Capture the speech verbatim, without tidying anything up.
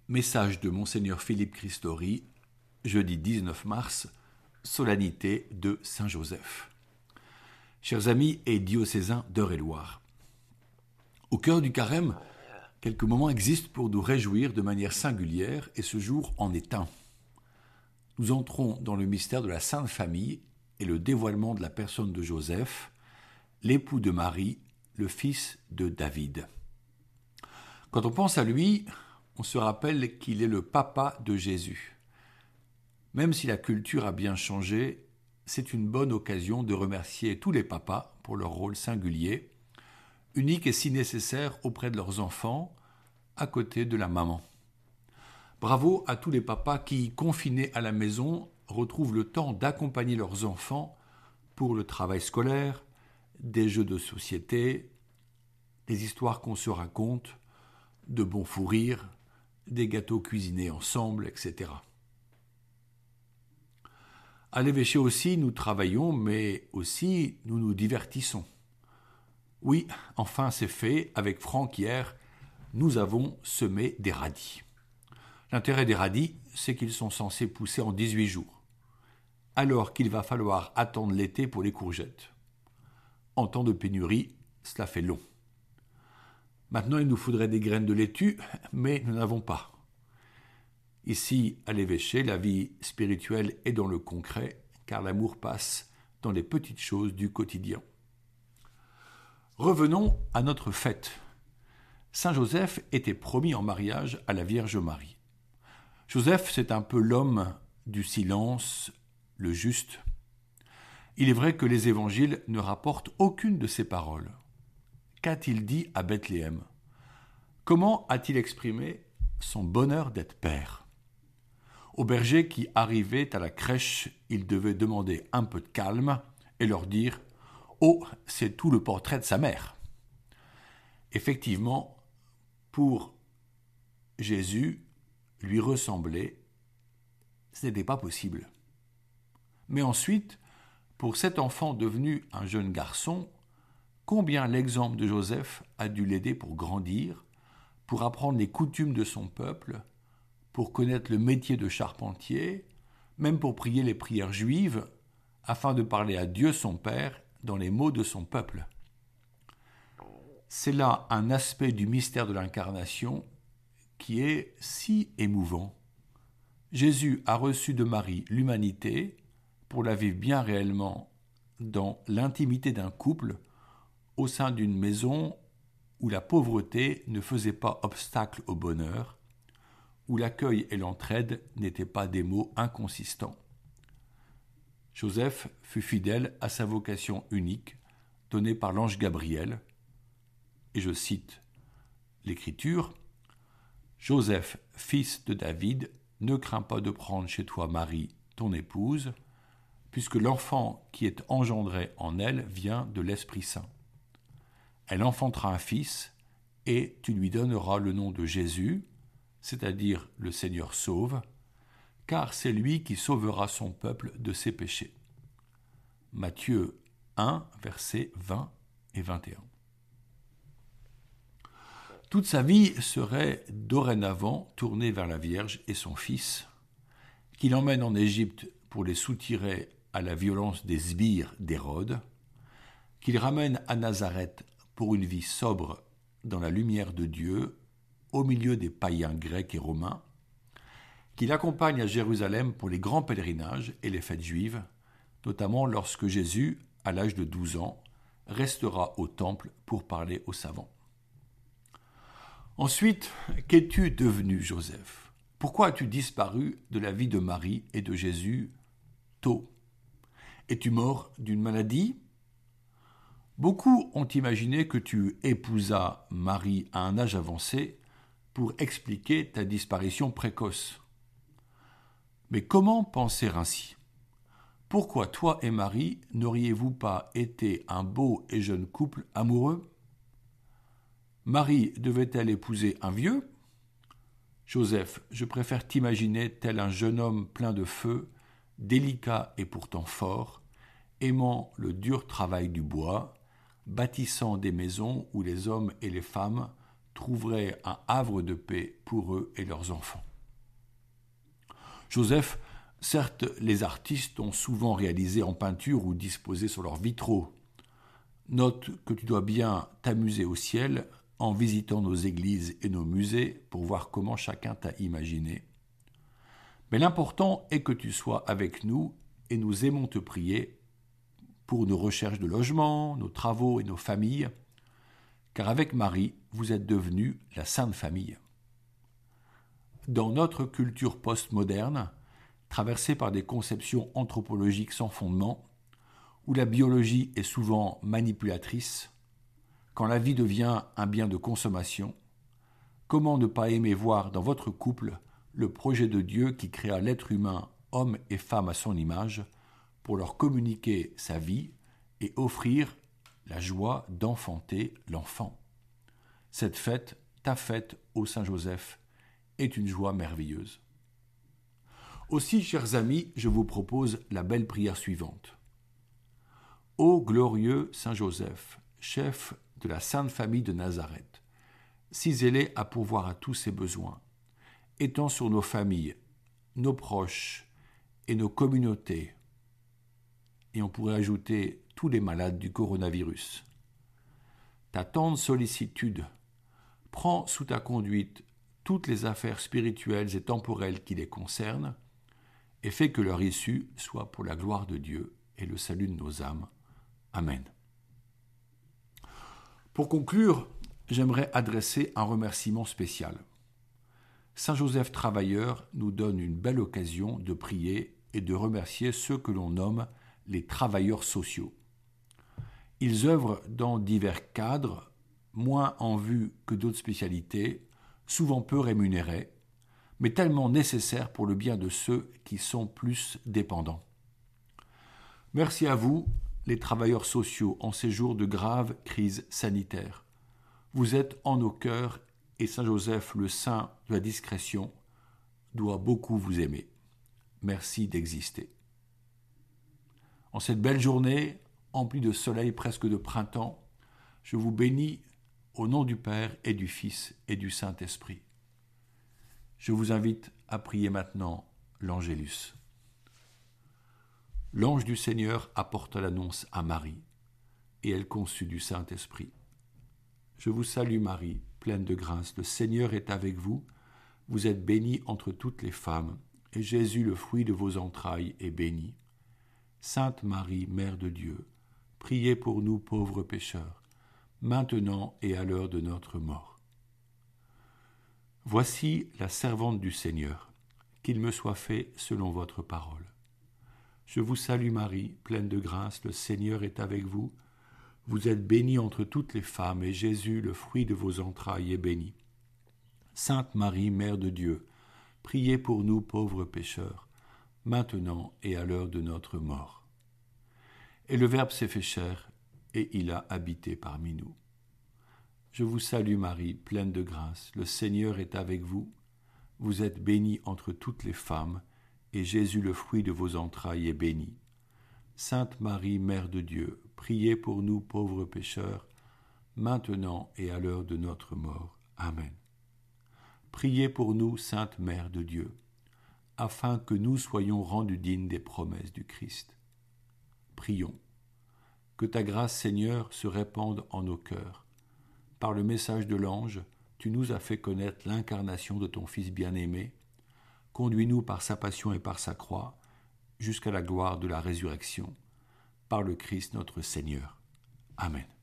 Message de Monseigneur Philippe Christori, jeudi dix-neuf mars, solennité de Saint-Joseph. Chers amis et diocésains d'Eure-et-Loir, au cœur du carême, quelques moments existent pour nous réjouir de manière singulière et ce jour en est un. Nous entrons dans le mystère de la Sainte Famille et le dévoilement de la personne de Joseph, l'époux de Marie, le fils de David. Quand on pense à lui, on se rappelle qu'il est le papa de Jésus. Même si la culture a bien changé, c'est une bonne occasion de remercier tous les papas pour leur rôle singulier, unique et si nécessaire auprès de leurs enfants, à côté de la maman. Bravo à tous les papas qui, confinés à la maison, retrouvent le temps d'accompagner leurs enfants pour le travail scolaire, des jeux de société, des histoires qu'on se raconte, de bons fous rires, des gâteaux cuisinés ensemble, et cetera. À l'évêché aussi, nous travaillons, mais aussi nous nous divertissons. Oui, enfin c'est fait, avec Franck hier, nous avons semé des radis. L'intérêt des radis, c'est qu'ils sont censés pousser en dix-huit jours, alors qu'il va falloir attendre l'été pour les courgettes. En temps de pénurie, cela fait long. Maintenant, il nous faudrait des graines de laitue, mais nous n'avons pas. Ici, à l'évêché, la vie spirituelle est dans le concret, car l'amour passe dans les petites choses du quotidien. Revenons à notre fête. Saint Joseph était promis en mariage à la Vierge Marie. Joseph, c'est un peu l'homme du silence, le juste. Il est vrai que les évangiles ne rapportent aucune de ces paroles. Qu'a-t-il dit à Bethléem ? Comment a-t-il exprimé son bonheur d'être père ? Aux bergers qui arrivaient à la crèche, il devait demander un peu de calme et leur dire « Oh, c'est tout le portrait de sa mère !» Effectivement, pour Jésus, lui ressembler, ce n'était pas possible. Mais ensuite, pour cet enfant devenu un jeune garçon, combien l'exemple de Joseph a dû l'aider pour grandir, pour apprendre les coutumes de son peuple, pour connaître le métier de charpentier, même pour prier les prières juives, afin de parler à Dieu son Père dans les mots de son peuple. C'est là un aspect du mystère de l'incarnation qui est si émouvant. Jésus a reçu de Marie l'humanité pour la vivre bien réellement dans l'intimité d'un couple, au sein d'une maison où la pauvreté ne faisait pas obstacle au bonheur, où l'accueil et l'entraide n'étaient pas des mots inconsistants. Joseph fut fidèle à sa vocation unique, donnée par l'ange Gabriel, et je cite l'Écriture, « Joseph, fils de David, ne crains pas de prendre chez toi Marie, ton épouse, puisque l'enfant qui est engendré en elle vient de l'Esprit Saint. Elle enfantera un fils, et tu lui donneras le nom de Jésus, c'est-à-dire le Seigneur sauve, car c'est lui qui sauvera son peuple de ses péchés. » Matthieu un, versets vingt et vingt et un. Toute sa vie serait dorénavant tournée vers la Vierge et son Fils, qu'il emmène en Égypte pour les soutirer à la violence des sbires d'Hérode, qu'il ramène à Nazareth pour une vie sobre dans la lumière de Dieu, au milieu des païens grecs et romains, qu'il accompagne à Jérusalem pour les grands pèlerinages et les fêtes juives, notamment lorsque Jésus, à l'âge de douze ans, restera au temple pour parler aux savants. Ensuite, qu'es-tu devenu, Joseph ? Pourquoi as-tu disparu de la vie de Marie et de Jésus tôt ? Es-tu mort d'une maladie ? Beaucoup ont imaginé que tu épousas Marie à un âge avancé pour expliquer ta disparition précoce. Mais comment penser ainsi ? Pourquoi toi et Marie n'auriez-vous pas été un beau et jeune couple amoureux ? Marie devait-elle épouser un vieux ? Joseph, je préfère t'imaginer tel un jeune homme plein de feu, délicat et pourtant fort, aimant le dur travail du bois, bâtissant des maisons où les hommes et les femmes trouverait un havre de paix pour eux et leurs enfants. Joseph, certes, les artistes ont souvent réalisé en peinture ou disposé sur leurs vitraux. Note que tu dois bien t'amuser au ciel en visitant nos églises et nos musées pour voir comment chacun t'a imaginé. Mais l'important est que tu sois avec nous et nous aimons te prier pour nos recherches de logement, nos travaux et nos familles, car avec Marie, vous êtes devenus la Sainte Famille. Dans notre culture postmoderne, traversée par des conceptions anthropologiques sans fondement, où la biologie est souvent manipulatrice, quand la vie devient un bien de consommation, comment ne pas aimer voir dans votre couple le projet de Dieu qui créa l'être humain, homme et femme à son image, pour leur communiquer sa vie et offrir la joie d'enfanter l'enfant. Cette fête, ta fête au Saint-Joseph, est une joie merveilleuse. Aussi, chers amis, je vous propose la belle prière suivante. Ô glorieux Saint-Joseph, chef de la Sainte Famille de Nazareth, si zélé à pourvoir à tous ses besoins, étends sur nos familles, nos proches et nos communautés, et on pourrait ajouter tous les malades du coronavirus. Ta tendre sollicitude prend sous ta conduite toutes les affaires spirituelles et temporelles qui les concernent et fais que leur issue soit pour la gloire de Dieu et le salut de nos âmes. Amen. Pour conclure, j'aimerais adresser un remerciement spécial. Saint Joseph Travailleur nous donne une belle occasion de prier et de remercier ceux que l'on nomme les travailleurs sociaux. Ils œuvrent dans divers cadres, moins en vue que d'autres spécialités, souvent peu rémunérés, mais tellement nécessaires pour le bien de ceux qui sont plus dépendants. Merci à vous, les travailleurs sociaux, en ces jours de graves crises sanitaires. Vous êtes en nos cœurs et Saint Joseph, le saint de la discrétion, doit beaucoup vous aimer. Merci d'exister. En cette belle journée, emplie de soleil presque de printemps, je vous bénis au nom du Père et du Fils et du Saint-Esprit. Je vous invite à prier maintenant l'Angélus. L'ange du Seigneur apporta l'annonce à Marie, et elle conçut du Saint-Esprit. Je vous salue Marie, pleine de grâce, le Seigneur est avec vous, vous êtes bénie entre toutes les femmes, et Jésus, le fruit de vos entrailles, est béni. Sainte Marie, Mère de Dieu, priez pour nous pauvres pécheurs, maintenant et à l'heure de notre mort. Voici la servante du Seigneur, qu'il me soit fait selon votre parole. Je vous salue Marie, pleine de grâce, le Seigneur est avec vous. Vous êtes bénie entre toutes les femmes, et Jésus, le fruit de vos entrailles, est béni. Sainte Marie, Mère de Dieu, priez pour nous pauvres pécheurs, maintenant et à l'heure de notre mort. Et le Verbe s'est fait chair, et il a habité parmi nous. Je vous salue Marie, pleine de grâce, le Seigneur est avec vous. Vous êtes bénie entre toutes les femmes, et Jésus, le fruit de vos entrailles, est béni. Sainte Marie, Mère de Dieu, priez pour nous pauvres pécheurs, maintenant et à l'heure de notre mort. Amen. Priez pour nous, Sainte Mère de Dieu, afin que nous soyons rendus dignes des promesses du Christ. Prions. Que ta grâce, Seigneur, se répande en nos cœurs. Par le message de l'ange, tu nous as fait connaître l'incarnation de ton Fils bien-aimé. Conduis-nous par sa passion et par sa croix, jusqu'à la gloire de la résurrection, par le Christ notre Seigneur. Amen.